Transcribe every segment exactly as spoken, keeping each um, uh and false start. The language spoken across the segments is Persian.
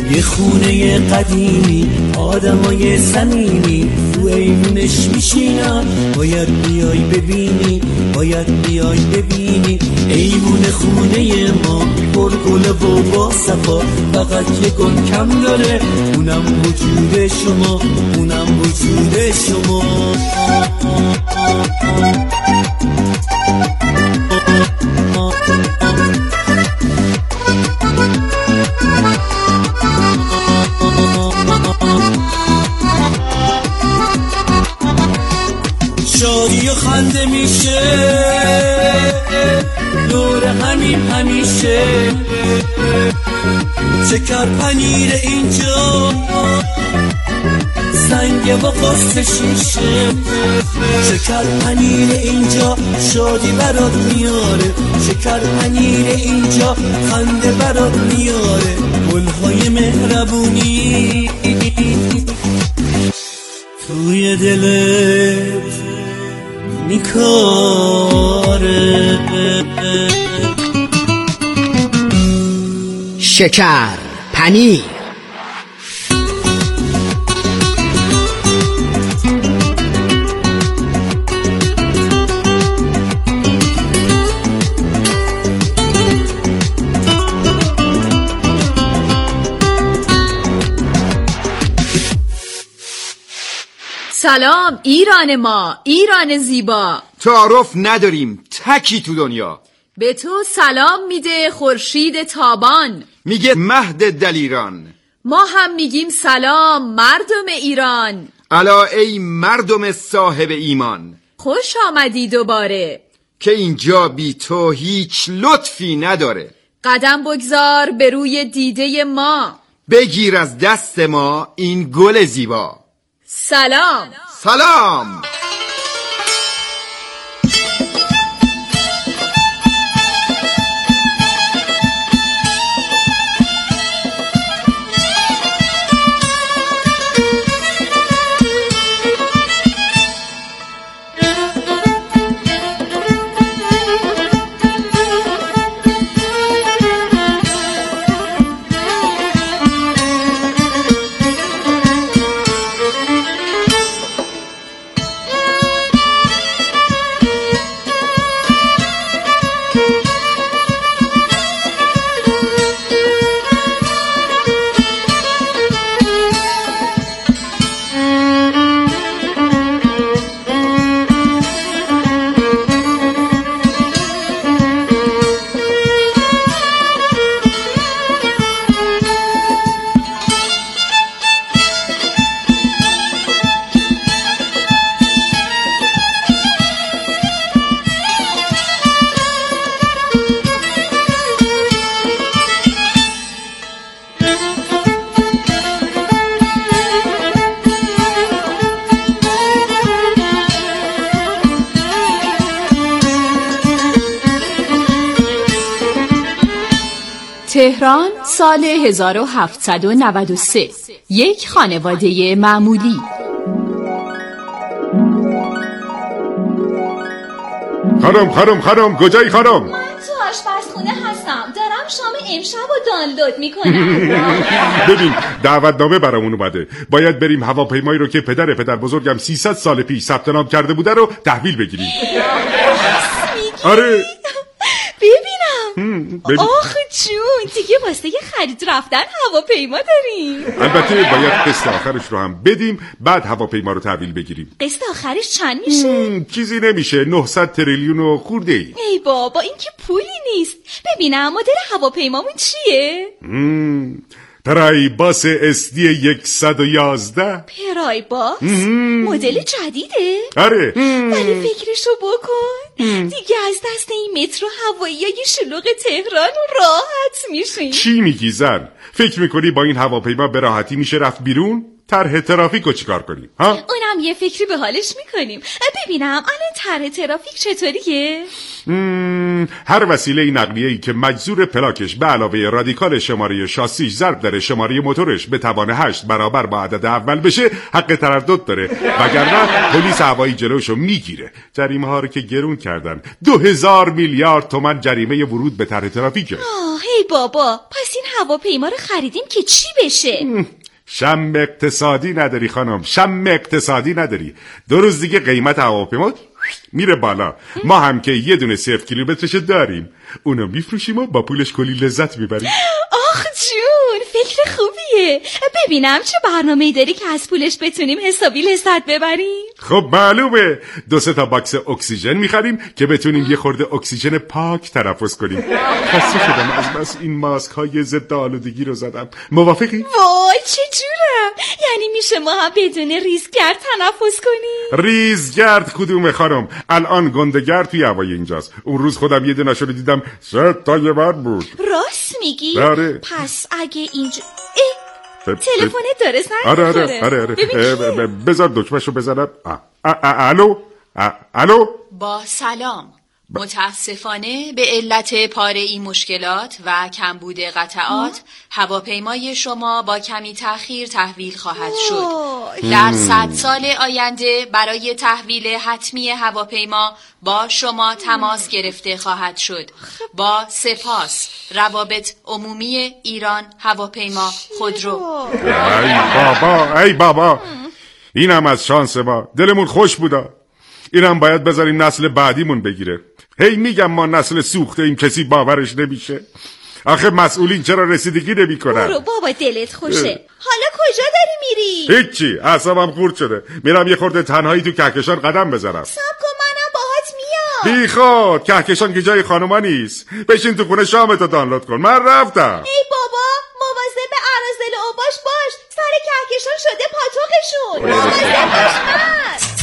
یه خونه قدیمی آدمای صمیمی تو ایوونش میشینن، باید بیای ببینی، باید بیای ببینی. ایوون خونه ما پر گل و با صفا، فقط یه گل کم داره، اونم وجود شما، اونم وجود شما. شادی و خنده میشه دور همین همیشه، شکر پنیر اینجا سنگ و قرص شیشه، شکر پنیر اینجا شادی برات میاره، شکر پنیر اینجا خنده برات میاره، گلهای مهربونی توی دلت میکاره. شکر پنیر. سلام ایران ما، ایران زیبا. تعارف نداریم، تکی تو دنیا. به تو سلام میده خورشید تابان، میگه مهد دلیران. ما هم میگیم سلام مردم ایران. الا ای مردم صاحب ایمان، خوش آمدی دوباره، که اینجا بی تو هیچ لطفی نداره. قدم بگذار به روی دیده ما، بگیر از دست ما این گل زیبا. سلام سلام. تهران سال هزار و هفتصد و نود و سه. یک خانواده معمولی. خانم خانم خانم کجایی خانم؟ من تو آشپزخونه هستم، دارم شام امشب رو دانلود میکنم. ببین دعوتنامه برامون اومده، باید بریم هواپیمایی رو که پدر پدر بزرگم سیصد سال پیش ثبت نام کرده بوده رو تحویل بگیریم. آره ببینم. آخ جون، دیگه واسه یه خرید رفتن هواپیما داریم. البته باید قسط آخرش رو هم بدیم، بعد هواپیما رو تحویل بگیریم. قسط آخرش چند میشه؟ چیزی نمیشه، نهصد تریلیون و خورده ای. ای بابا این که پولی نیست. ببینم مدل هواپیمامون چیه؟ مم. پرایباس اس دی صد و یازده. پرایباس؟ مدل جدیده؟ آره. ولی فکرشو بکن، دیگه از دست این مترو هوایی شلوغ تهران راحت میشیم. چی میگی زن؟ فکر میکنی با این هواپیما به راحتی میشه رفت بیرون؟ طرح ترافیکو چیکار کنیم ها؟ اونم یه فکری به حالش میکنیم. ببینم الان طرح ترافیک چطوریه؟ هر وسیله نقلیه‌ای که مجذور پلاکش به علاوه رادیکال شماره شاسیش ضرب در شماره موتورش به توان هشت برابر با عدد اول بشه حق تردد داره، وگرنه پلیس هوایی جلوشو میگیره. جریمه ها رو که گرون کردن، دو هزار میلیارد تومان جریمه ورود به طرح ترافیکه. آه هی بابا، پس این هواپیما رو خریدیم که چی بشه؟ شم اقتصادی نداری خانم، شم اقتصادی نداری. دو روز دیگه قیمت هواپیما میره بالا. ما هم که یه دونه صفر کیلومترش داریم، اونو میفروشیم و با پولش کلی لذت میبریم. آخ جون، فکر خوبیه. ببینم چه برنامه‌ای داری که از پولش بتونیم حسابی لذت ببریم؟ خب معلومه، دو سه تا باکس اکسیژن میخریم که بتونیم یه خورده اکسیژن پاک تنفس کنیم. خسته شدم از بس این ماسک های ضد آلودگی رو زدم. موافقی؟ وای چه جورم، یعنی میشه ما هم بدون ریزگرد تنفس کنیم؟ ریزگرد کدومه خانم؟ الان گندگرد توی هوای اینجاست. اون روز خودم یه دونه شو دیدم سه تا یه بر بود. راست میگی؟ آره. پس اگه اینجا تلفنت داره زنگ آره آره می‌خوره. آره آره. بذار دکمه‌شو بزنم. الو الو. با سلام. متاسفانه به علت پاره‌ای مشکلات و کمبود قطعات هواپیمای شما با کمی تأخیر تحویل خواهد شد. در صد سال آینده برای تحویل حتمی هواپیما با شما تماس گرفته خواهد شد. با سپاس. روابط عمومی ایران هواپیما خودرو. ای بابا ای بابا، اینم از شانس ما. دلمون خوش بودا. اینم باید بذاریم نسل بعدیمون بگیره. هی میگم ما نسل سوخته ایم، کسی باورش نمیشه. آخه مسئولین چرا رسیدگی نمی کنن؟ برو بابا دلت خوشه. حالا کجا داری میری؟ هیچی، اعصابم خورد شده. میرم یه خورده تنهایی تو کهکشان قدم بزنم. صبر کن منم باهات میام. بی خود، کهکشان که جای خانوما نیست. بشین تو خونه شامتو دانلود کن. من رفتم. ای بابا مواظب اراذل اوباش باش، سر کهکشان شده پاتوقشون. مواظب باش من.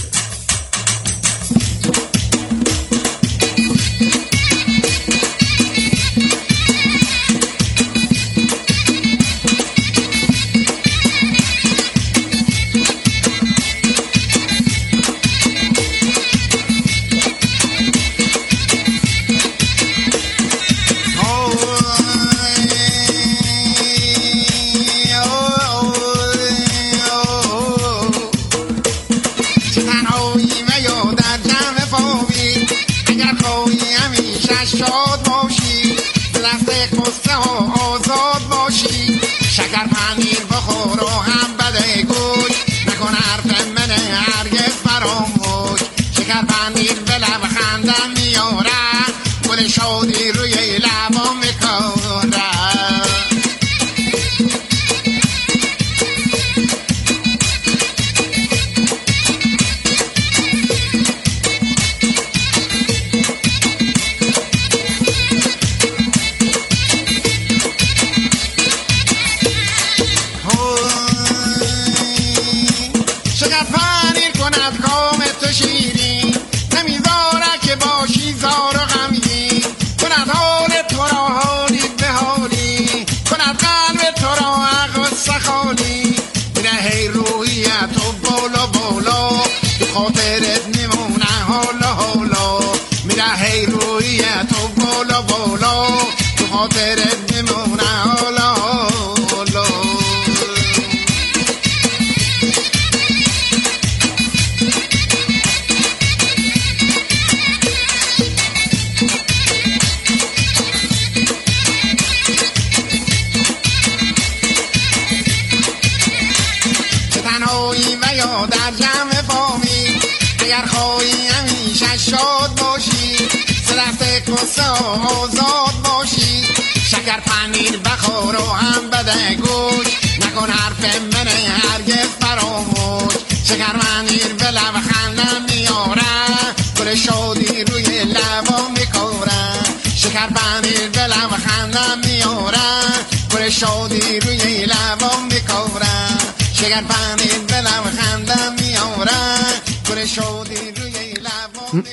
شادی روی لبام میکورم، شگر پنیر به لب خندم میارم، گل شادی روی لبام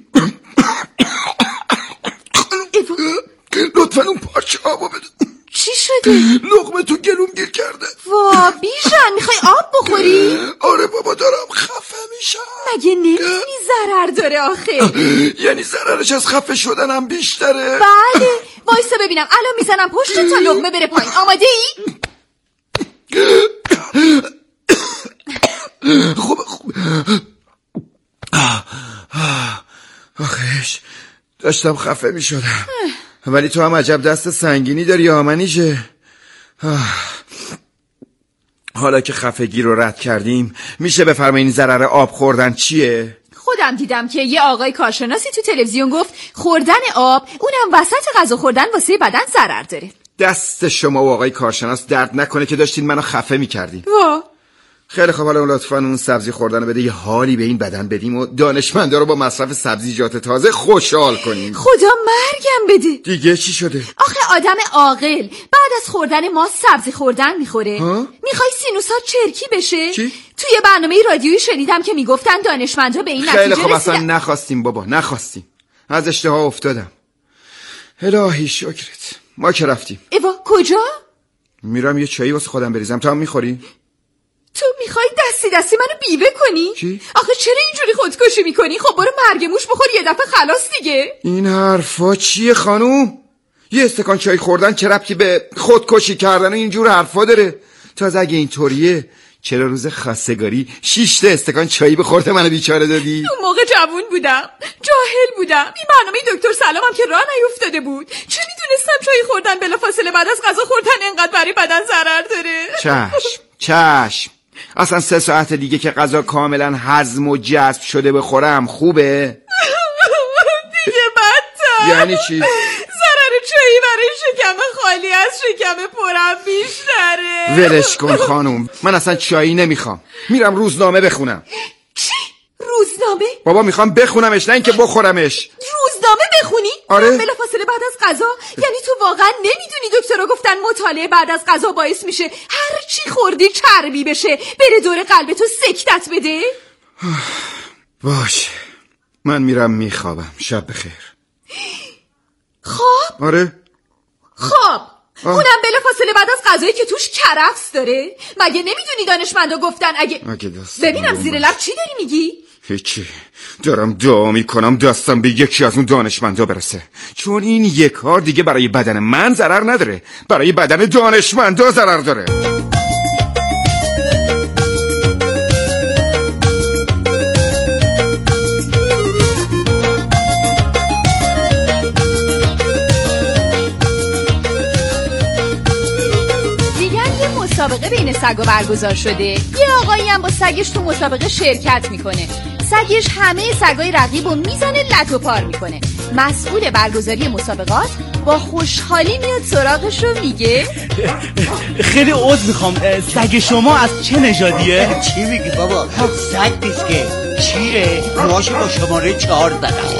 لطفا اون پارچه آبو بده. چی شده؟ لقمه تو گلوم گیر کرده. وا بیژن میخوای آب بخوری؟ آره بابا دارم خفه میشم. مگه نمیدونی ضرر داره آخه؟ یعنی ضررش از خفه شدنم بیشتره؟ بله وایسا ببینم الان میزنم پشت تا لقمه بره پایین. آماده ای؟ خوبه خوبه. آخیش داشتم خفه میشدم ولی تو هم عجب دست سنگینی داری آمنیشه. حالا که خفگی رو رد کردیم میشه بفرمایین ضرر آب خوردن چیه؟ خودم دیدم که یه آقای کارشناسی تو تلویزیون گفت خوردن آب اونم وسط غذا خوردن واسه بدن ضرر داره. دست شما و آقای کارشناس درد نکنه که داشتین منو خفه میکردین. وا خیلی خب حالا لطفاً اون سبزی خوردن بده یه حالی به این بدن بدیم و دانشمندا رو با مصرف سبزیجات تازه خوشحال کنیم. خدا مرگم بده. دیگه چی شده؟ آخه آدم عاقل بعد از خوردن ما سبزی خوردن میخوره؟ میخوای سینوسات چرکی بشه؟ چی؟ توی برنامه رادیویی شنیدم که میگفتن دانشمندا به این نتیجه رسیدن. خیلی خب اصلا رسیدن. نخواستیم بابا نخواستیم. از اشتها افتادم. الهی شکرت. ما که رفتیم. ایوا کجا؟ میرم یه چایی واسه خودم بریزم. تو هم میخوری؟ تو میخوای دستی دستی منو بیوه کنی؟ چی؟ آخه چرا اینجوری خودکشی میکنی؟ خب برو مرگ موش بخور یه دفعه خلاص دیگه. این حرفا چیه خانوم؟ یه استکان چای خوردن چه ربطی به خودکشی کردن و اینجور حرفا داره؟ تازه اگه اینطوریه چرا روز خواستگاری شش تا استکان چایی به خورده منو بیچاره دادی؟ اون موقع جوون بودم، جاهل بودم. این برنامه دکتر سلامم که راه نیفتاده بود. چه میدونستم چای خوردن بلافاصله بعد از غذا خوردن اینقدر برای بدن ضرر داره؟ چشم چشم. اصلا سه ساعت دیگه که غذا کاملا هضم و جذب شده بخورم خوبه؟ دیگه بدتر. یعنی چی؟ ضرر چایی برای شکم خالی از شکم پرم بیشتره. ولش کن خانوم من اصلا چایی نمیخوام. میرم روزنامه بخونم. چی؟ روزنامه؟ بابا میخوام بخونمش نه اینکه بخورمش. روزنامه بخونی؟ آره. بلافاصله بعد از غذا؟ یعنی تو واقعا نمیدونی دکترها گفتن مطالعه بعد از غذا باعث میشه هر چی خوردی چربی بشه بره دور قلب تو سکتت بده؟ باشه من میرم میخوابم. شب بخیر. خواب؟ آره خواب اونم بلافاصله بعد از غذایی که توش کرفس داره؟ مگه نمیدونی دانشمندا گفتن اگه, اگه ببینم زیر لب چی داری میگی؟ هیچی دارم دعا میکنم دستم به یکی از اون دانشمندا برسه چون این یک کار دیگه برای بدن من ضرر نداره برای بدن دانشمندا ضرر داره. مسابقه بین سگا برگزار شده. یه آقایی هم با سگش تو مسابقه شرکت میکنه. سگش همه سگای رقیب رو میزنه لت و پار میکنه. مسئول برگزاری مسابقات با خوشحالی میاد سراغش رو میگه خیلی عذر میخوام سگ شما از چه نژادیه؟ چی میگی بابا؟ سگ نیست که چیه؟ موهاشو با شماره چهار زدم.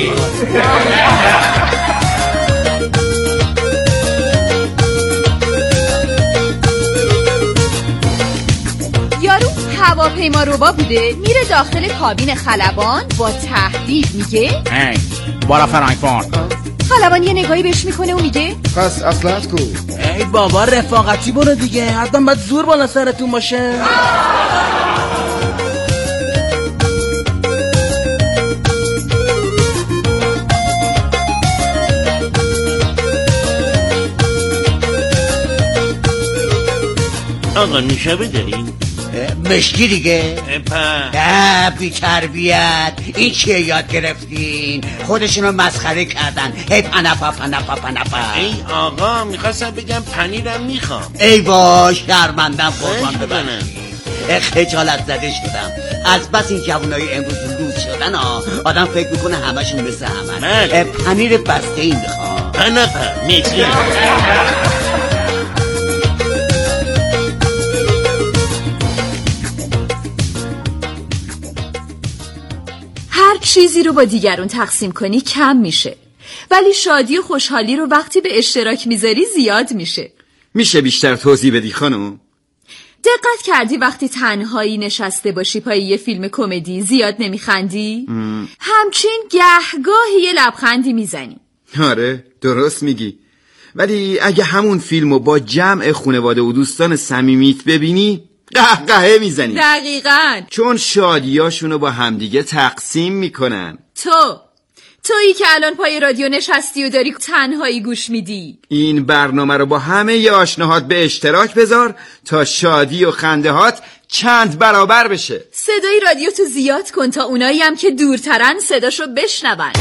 هواپیما روبا بوده میره داخل کابین خلبان با تهدید میگه هی بارا فرانکفورت. خلبان یه نگاهی بهش میکنه و میگه پس اصلت کو. ای بابا رفاقتی برو دیگه حتما باید زور بالا سرتون باشه. آقا نوشابه دارین؟ مشکی دیگه پا بی تربیت. این چیه یاد گرفتین؟ خودشونو مسخره کردن. هی پنپا پنپا پنپا. ای آقا میخواستم بگم پنیرم میخوام. ای باش شرمندم قربان ببرم. خجالت زده شدم از بس این جوانای امروز لوس شدن ها. آدم فکر میکنه همشون مثل همن. پنیر بسته این میخوام. پنپا میتری. هر چیزی رو با دیگرون تقسیم کنی کم میشه ولی شادی و خوشحالی رو وقتی به اشتراک میذاری زیاد میشه. میشه بیشتر توضیح بدی خانم؟ دقت کردی وقتی تنهایی نشسته باشی پای یه فیلم کمدی زیاد نمیخندی؟ همچین گهگاهی یه لبخندی میزنی. آره درست میگی ولی اگه همون فیلمو با جمع خانواده و دوستان صمیمیت ببینی قهقهه میزنی. دقیقاً. چون شادیاشونو با همدیگه تقسیم میکنن. تو تویی که الان پای رادیو نشستی و داری تنهایی گوش میدی. این برنامه رو با همه ی آشناهات به اشتراک بذار تا شادی و خندهات چند برابر بشه. صدای رادیو تو زیاد کن تا اونایی هم که دورترن صداشو بشنون.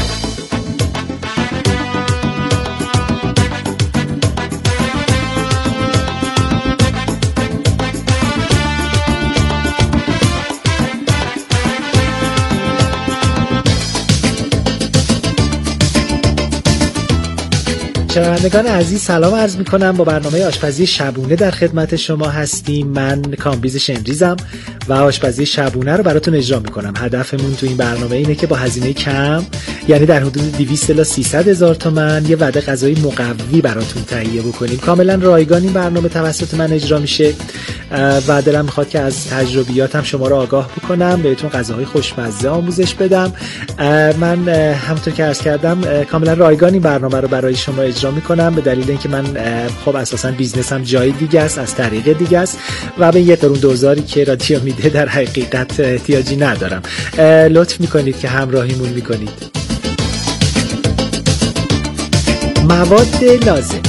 شنوندگان عزیز سلام عرض میکنم. با برنامه آشپزی شبونه در خدمت شما هستیم. من کامبیز شمریزم و آشپزی شبونه رو براتون اجرا میکنم. هدفمون تو این برنامه اینه که با هزینه کم، یعنی در حدود دویست الی سیصد هزار تومان، یه وعده غذایی مقوی براتون تهیه بکنیم. کاملا رایگان این برنامه توسط من اجرا میشه و دلم میخواد که از تجربیاتم شما رو آگاه بکنم، بهتون غذاهای خوشمزه آموزش بدم. من همونطور که عرض کردم کاملا رایگان این برنامه رو برای شما اجرا میکنم، به دلیل اینکه من خب اساسا بیزنسم جای دیگه است، از طریق دیگه است و به یه قرون دوزاری که رادیو میده در حقیقت احتیاجی ندارم. لطف میکنید که همراهیمون میکنید. مواد لازم: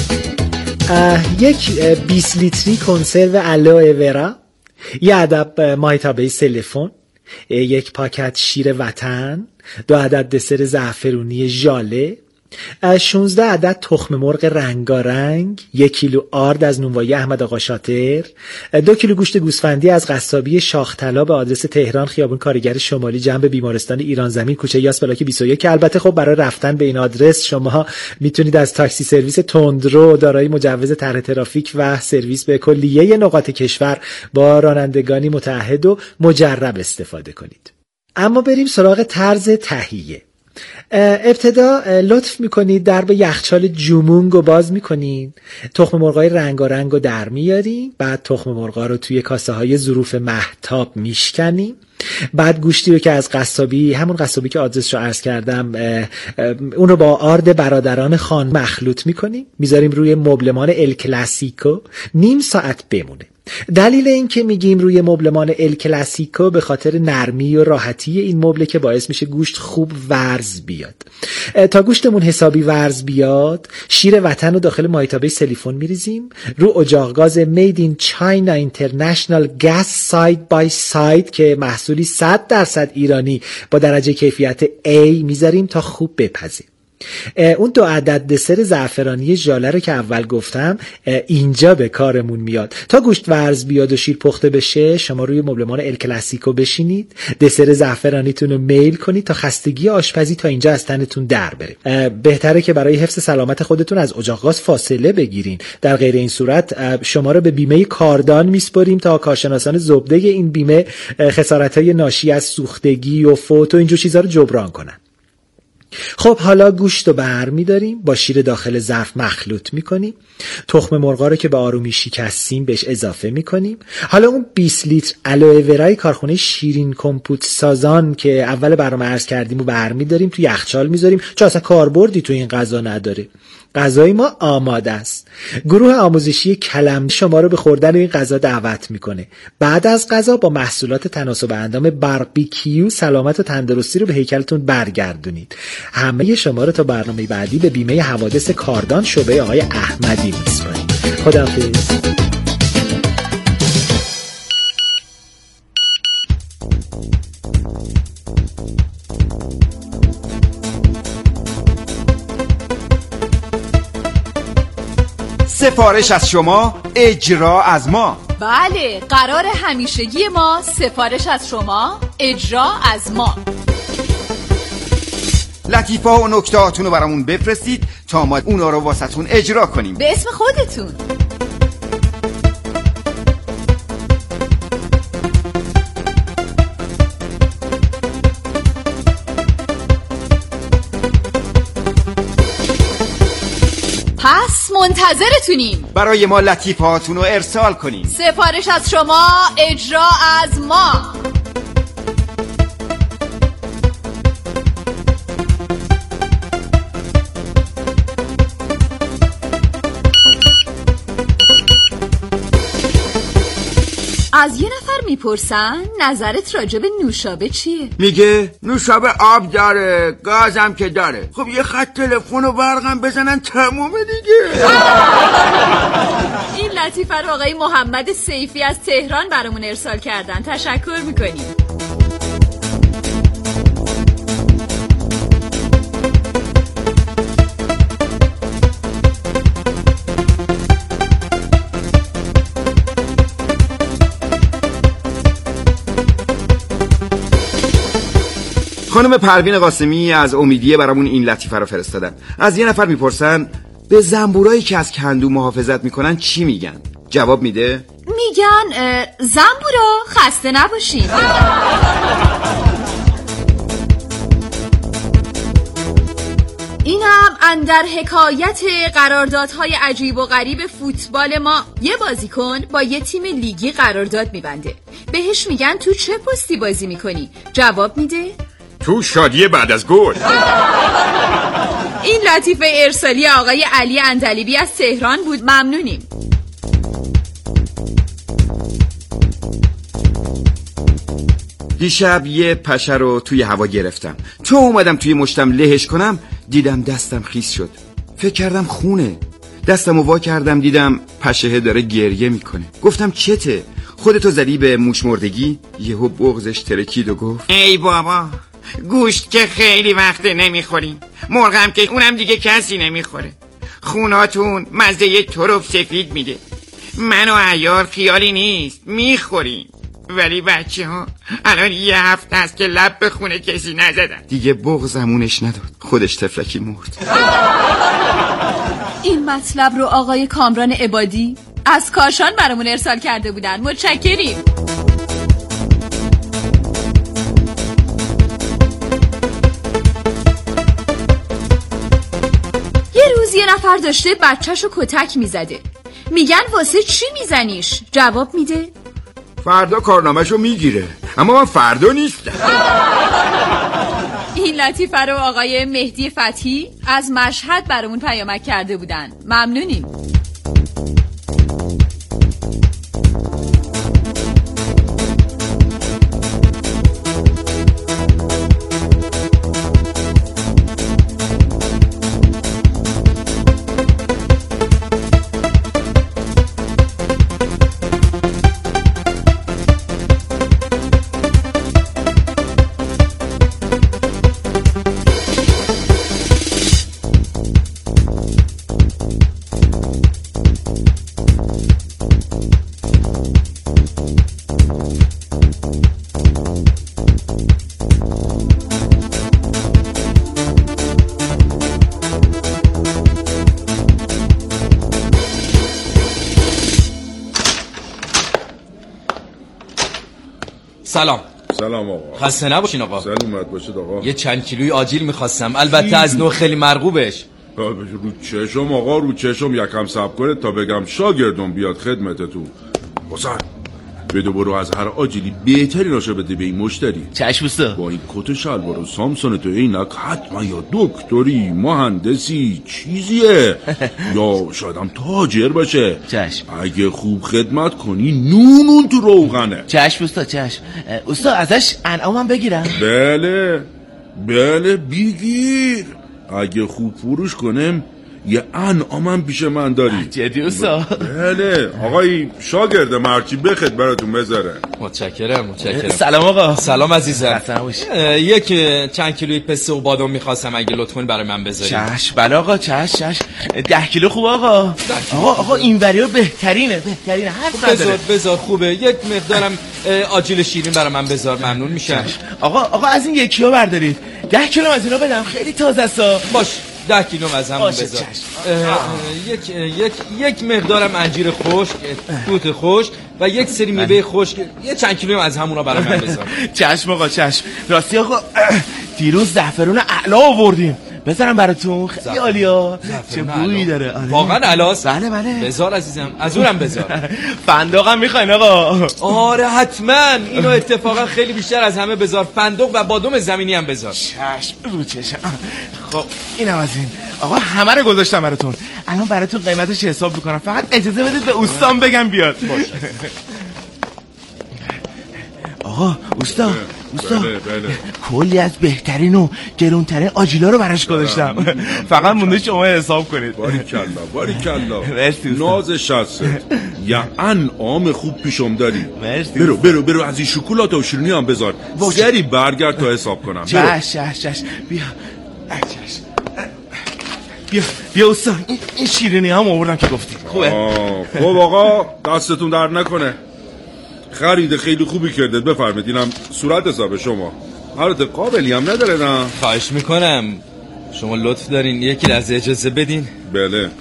یک بیست لیتری کنسرو آلوئه ورا، یک عدد مایتابه سلفون، یک پاکت شیر وطن، دو عدد دسر زعفرونی ژاله، شانزده عدد تخم مرغ رنگارنگ، یک کیلو آرد از نونوایی احمد آقا شاطر، دو کیلو گوشت گوسفندی از قصابی شاخ طلا به آدرس تهران، خیابون کارگر شمالی، جنب بیمارستان ایران زمین، کوچه یاس بلاک بیست و یک. که البته خب برای رفتن به این آدرس شما میتونید از تاکسی سرویس تندرو دارای مجوز طرح ترافیک و سرویس به کلیه نقاط کشور با رانندگانی متعهد و مجرب استفاده کنید. اما بریم سراغ طرز تهیه. ابتدا لطف میکنید درب یخچال جومونگ رو باز میکنین، تخم مرغای رنگارنگ رو در میارین، بعد تخم مرغا رو توی کاسه های ظروف مهتاب میشکنین، بعد گوشتی رو که از قصابی، همون قصابی که آدرس رو عرض کردم، اون رو با آرد برادران خان مخلوط میکنیم، میذاریم روی مبلمان ال کلاسیکو، نیم ساعت بمونه. دلیل این که میگیم روی مبلمان ال کلاسیکو به خاطر نرمی و راحتی این مبله که باعث میشه گوشت خوب ورز بیاد. تا گوشتمون حسابی ورز بیاد، شیر وطن رو داخل مایتابه سلیفون میریزیم، رو اجاق گاز Made in China International Gas Side by Side که محصولی صد درصد ایرانی با درجه کیفیت A میذاریم تا خوب بپزه. اون دو عدد دسر زعفرانی ژاله رو که اول گفتم اینجا به کارمون میاد. تا گوشت ورز بیاد و شیر پخته بشه، شما روی مبلمان ال کلاسیکو بشینید، دسر زعفرانیتون رو میل کنید تا خستگی آشپزی تا اینجا از تنتون در بره. بهتره که برای حفظ سلامت خودتون از اجاق گاز فاصله بگیرین، در غیر این صورت شما رو به بیمه کاردان میسپاریم تا کارشناسان زبده این بیمه خسارت‌های ناشی از سوختگی و فوت و اینجور چیزا رو جبران کنن. خب حالا گوشت رو برمی داریم، با شیر داخل ظرف مخلوط میکنیم، تخم مرغا رو که به آرومی شکستیم بهش اضافه میکنیم. حالا اون بیست لیتر آلوئه ورای کارخونه شیرین کمپوت سازان که اول برنامه عرض کردیم و برمی داریم تو یخچال میذاریم، چون اصلا کاربردی تو این غذا نداره. غذای ما آماده است. گروه آموزشی کلم شما رو به خوردن این غذا دعوت میکنه. بعد از غذا با محصولات تناسب اندام باربیکیو سلامت و تندرستی رو به هیکلتون برگردونید. همه شما رو تا برنامه بعدی به بیمه حوادث کاردان شعبه آقای احمدی میسپاریم. خداحافظ. سفارش از شما، اجرا از ما. بله، قرار همیشگی ما سفارش از شما، اجرا از ما. لطیفه و نکتهاتون رو برامون بفرستید تا ما اونا رو واسهتون اجرا کنیم. به اسم خودتون. پس منتظرتونیم برای ما لطیفه هاتون رو ارسال کنیم. سفارش از شما، اجرا از ما. از یه نفر میپرسن نظرت راجع به نوشابه چیه؟ میگه نوشابه آب داره، گازم که داره. خب یه خط تلفن و برقم بزنن تمومه دیگه. این لطیفه رو آقای محمد سیفی از تهران برامون ارسال کردن. تشکر میکنیم. خانم پروین قاسمی از امیدیه برامون این لطیفه رو فرستادن. از یه نفر میپرسن به زنبورایی که از کندو محافظت میکنن چی میگن؟ جواب میده میگن زنبورا خسته نباشین. اینم اندر حکایت قراردادهای عجیب و غریب فوتبال ما. یه بازیکن با یه تیم لیگی قرارداد میبنده. بهش میگن تو چه پستی بازی میکنی؟ جواب میده تو شادی بعد از گل. این لطیفه ارسالی آقای علی اندلیبی از تهران بود. ممنونیم. دیشب یه پشه رو توی هوا گرفتم. تو اومدم توی مشتم لهش کنم دیدم دستم خیس شد. فکر کردم خونه. دستم رو وا کردم دیدم پشه داره گریه میکنه. گفتم چته؟ خودتو زدی به موش مردگی؟ یهو بغضش ترکید و گفت ای بابا، گوشت که خیلی وقت نمیخوریم، مرغم که اونم دیگه کسی نمیخوره، خوناتون مزه یک ترپ سفید میده، من و عیار خیالی نیست میخوریم، ولی بچه ها الان یه هفته است که لب به خونه کسی نزدن. دیگه بغضمونش نداد، خودش تفلکی مرد. این مطلب رو آقای کامران عبادی از کاشان برامون ارسال کرده بودن. متشکریم. یه روز یه نفر داشته بچه‌شو کتک میزده. میگن واسه چی میزنیش؟ جواب میده فردا کارنامه‌شو میگیره، اما من فردا نیستم. این لطیفه رو آقای مهدی فتحی از مشهد برامون پیامک کرده بودن. ممنونیم. سلام. سلام آقا. خسته نباشین آقا. سلامت باشید آقا. یه چند کیلوی آجیل میخواستم، البته از نوع خیلی مرغوبش. رو چشم آقا، رو چشم. یکم صبر کنید تا بگم شاگردم بیاد خدمتتون. حسین بده برو از هر آجیلی بهتری راشه بده به این مشتری. چشم بسته. با این کت شلوار و سامسون تو اینک حتما یا دکتری، مهندسی، چیزیه یا شایدم تاجر باشه. چشم. اگه خوب خدمت کنی نونون تو روغنه. چشم بسته. چشم. استاد ازش انعامم بگیرم؟ بله بله بگیر. اگه خوب فروش کنم یه انعامم پیش من داری. جدی استاد؟ بله آقای شاگرد مرچی بخد براتون بذاره. متشکرم متشکرم. سلام آقا. سلام عزیزم. یک چند کیلوی پسته و بادام میخواستم اگه لطفاً برای من بذارید. چش. بله آقا چش چش. ده کیلو خوب آقا. آقا آقا این وریو بهترینه بهترینه. حرف نداره. بذار بذار خوبه. یک مقدارم آجیل شیرین برای من بذار، ممنون میشم. آقا آقا از این یکیو بردارید. ده کیلو از اینا بدم، خیلی تازه است. باش ده کیلو از همون بذار. یک یک یک مقدارم انجیر خشک، توت خشک و یک سری میوه خشک، یه چند کیلو از همونا برای من بذار. چشم آقا چشم. راستی آقا دیروز زعفرون اعلا آوردیم، بذارم براتون، خیلی عالیه. چه بویی داره. آره. واقعا علاس؟ بله بله. بذار عزیزم، از اونم بذار. فندقم میخواین آقا؟ آره حتما، اینو اتفاقا خیلی بیشتر از همه بذار. فندق و بادام زمینی هم بذار. چشم رو چشم. خب اینم از این آقا، همه رو گذاشتم براتون. الان براتون قیمتش حساب میکنم، فقط اجازه بدید به اوستام بگم بیاد. باشه. آقا اوستا اوستا بله بله. کلی از بهترین و گرونترین آجیلا رو براش گذاشتم. فقط مونده شما حساب کنید. باریکلا باریکلا. نازش هست. یا انعام خوب پیشم داری. برو برو برو از این شکلات و شیرینی هم بذار. سری برگرد تا حساب کنم. چش چش چش بیا. چش. بیا بیا اوستا این شیرینی هم آوردم که گفتی. خوبه. خب آقا دستتون در نکنه. خرید خیلی خوبی کردید. بفرمایید اینم صورت حساب شما. البته قابلی هم نداره نه. خواهش میکنم شما لطف دارین یکی لحظه اجازه بدین. بله.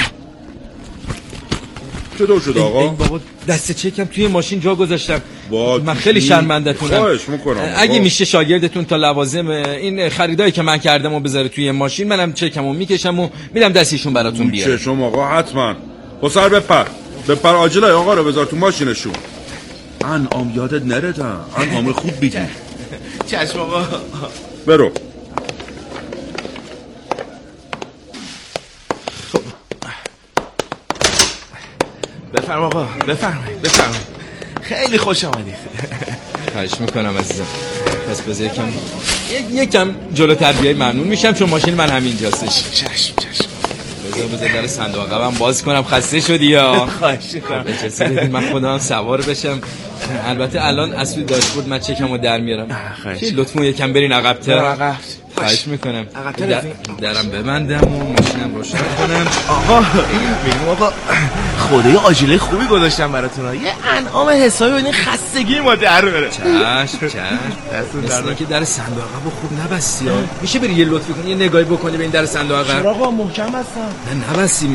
چطور شد آقا؟ بابا دست چکم توی ماشین جا گذاشتم. من خیلی شرمنده‌تونم. خواهش میکنم. اگه میشه شاگردتون تا لوازم این خریدایی که من کردم و بذاره توی ماشین، منم چکمو میکشم و میرم دستشون براتون بیارم. چشم آقا حتما. پسر بپر. بپر آجلای آقا رو بذار تو ماشینشون. انعام یادت نره تا انعام خوب بیدی. چشم آقا. برو. بفرم آقا بفرمایید بفرمایید. خیلی خوش آمدید. خواهش میکنم عزیزم. پس بذار یکم یکم جلوتر بیای ممنون میشم چون ماشین من همینجاستش. چشم چشم. بذار بذار در صندوق عقبم باز کنم. خسته شدی یا؟ خواهش میکنم. اجازه بدید من خودم سوار بشم. البته الان اصلی داشبورد من چکمو در میارم. چی لطفاً یکم برین عقب‌تر. عقب. خواهش میکنم. در... درم ببندم و ماشینم روشن کنم. آقا ببین آقا خدای آجیله خوبی گذاشتم براتون. یه انعام حسابی بدین خستگی ما در بره. چشم چشم. مثلا که در صندوق عقب خوب نبستی ها. میشه بری یه لطفی کنی یه نگاهی بکنی به این در صندوق عقب؟ چرا آقا محکم هستم. نه نبستی.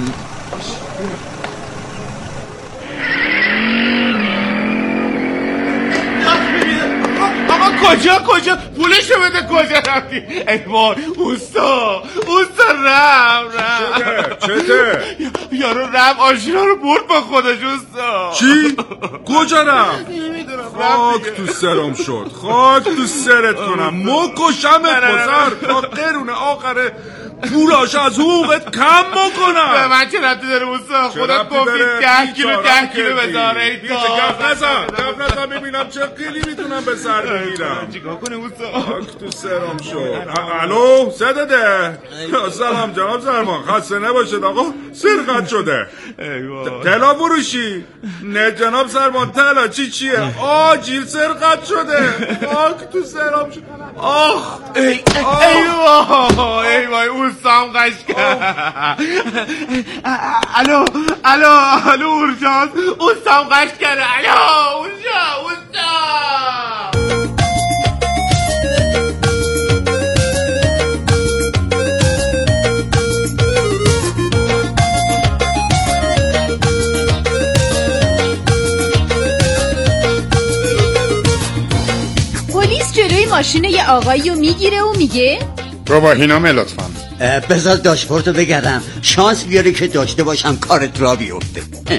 کجا کجا پولشو بده. کجا رفتی؟ ای وای اوستا اوستا رم رم. چته چته؟ یارو رم آشینا رو برد با خودش اوستا. چی؟ کجا رفت؟ نمیدونم. خاک تو سرم شد. خاک تو سرت کنم. مکشمت پسر تا قرون آخره پولاش از حقوقت کم بکنم. به من چه ربطی داره اوستا؟ خودت گفتی ده کیلو ده کیلو بذاره. ای تا کف نزن کف نزن ببینم چه قیلی میتونم به سر بگیرم. چیکار کنه اوستا؟ خاک تو سرم شد. الو صدده. سلام جناب سرمان. خسته نباشید آقا سرقت شده. طلا فروشی؟ نه جناب سرمان طلا چی چیه؟ آجیل سرقت شده. خاک تو سرم شد. آخ ای ای وای ای وای اوستام قش کرد. الو الو الو اورژانس اوستام قش کرد. الو اونجا اوستا. پلیس جلوی ماشین یه آقایی رو میگیره و میگه گواهینامه لطفاً. بذار داشبوردو بگردم شانس بیاره که داشته باشم کارت را بیفته.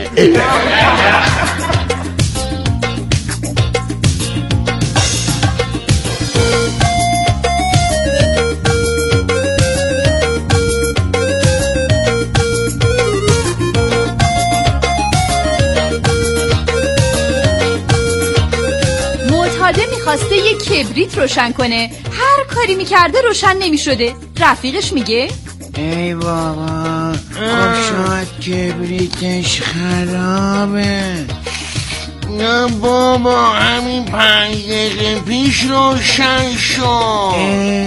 معتاده میخواسته یه کبریت روشن کنه. هر کاری میکرده روشن نمیشده. رفیقش میگه ای بابا شاید کبریتش خرابه. نه بابا همین پنج دقیقه پیش روشن شد.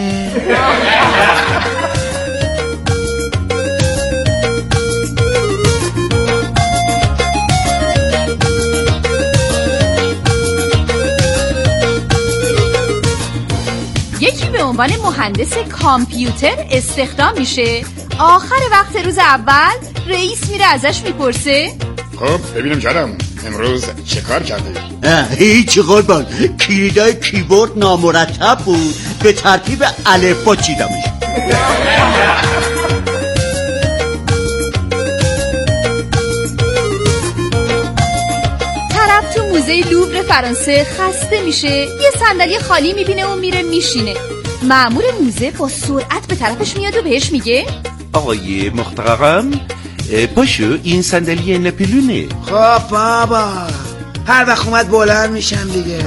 یکی به عنوان مهندس کامپیوتر استخدام میشه. آخر وقت روز اول رئیس میره ازش میپرسه خب ببینم جانم امروز چه کار کردی؟ هیچ قربان کلیدای کیبورد نامرتب بود به ترتیب الفبا چیدمش. طرف تو موزه لوور فرانسه خسته میشه. یه صندلی خالی میبینه و میره میشینه. مأمور موزه با سرعت به طرفش میاد و بهش میگه آقای محترم پاشو این صندلی نپلونه. خب بابا هر وقت اومد بلند میشم دیگه.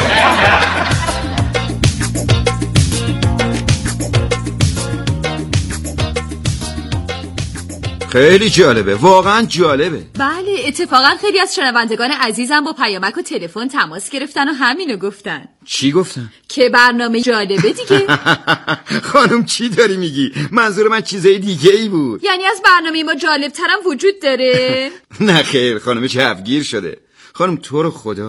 خیلی جالبه، واقعا جالبه. بله، اتفاقا خیلی از شنوندگان عزیزم با پیامک و تلفن تماس گرفتن و همینو گفتن. چی گفتن؟ که برنامه جالبه دیگه. خانم چی داری میگی؟ منظور من چیزای دیگه ای بود. یعنی از برنامه ما جالب ترم وجود داره؟ نه خیر، خانم چه هفگیر شده. خانم تو رو خدا